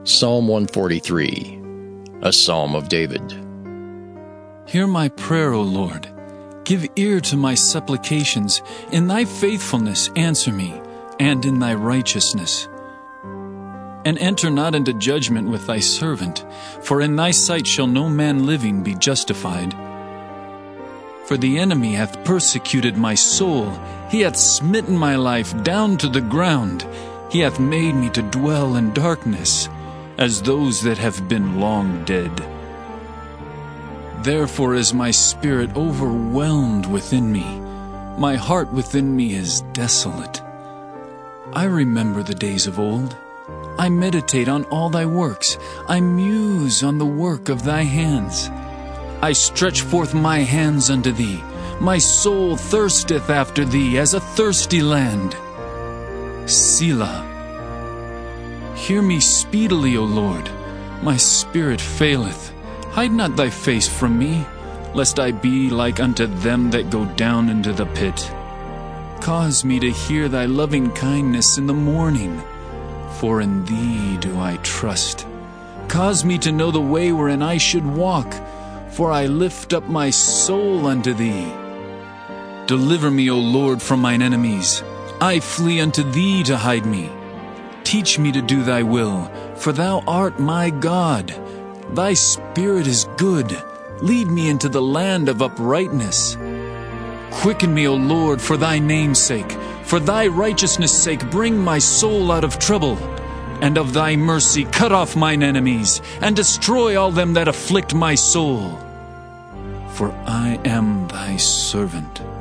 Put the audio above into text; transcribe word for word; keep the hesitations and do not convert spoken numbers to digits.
Psalm one forty-three, a Psalm of David. Hear my prayer, O Lord. Give ear to my supplications. In thy faithfulness answer me, and in thy righteousness. And enter not into judgment with thy servant, for in thy sight shall no man living be justified. For the enemy hath persecuted my soul. He hath smitten my life down to the ground. He hath made me to dwell in darkness, as those that have been long dead. Therefore is my spirit overwhelmed within me. My heart within me is desolate. I remember the days of old. I meditate on all thy works. I muse on the work of thy hands. I stretch forth my hands unto thee. My soul thirsteth after thee as a thirsty land. Selah. Hear me speedily, O Lord. My spirit faileth. Hide not thy face from me, lest I be like unto them that go down into the pit. Cause me to hear thy loving kindness in the morning, for in thee do I trust. Cause me to know the way wherein I should walk, for I lift up my soul unto thee. Deliver me, O Lord, from mine enemies. I flee unto thee to hide me. Teach me to do thy will, for thou art my God. Thy spirit is good. Lead me into the land of uprightness. Quicken me, O Lord, for thy name's sake. For thy righteousness' sake, bring my soul out of trouble. And of thy mercy, cut off mine enemies, and destroy all them that afflict my soul. For I am thy servant.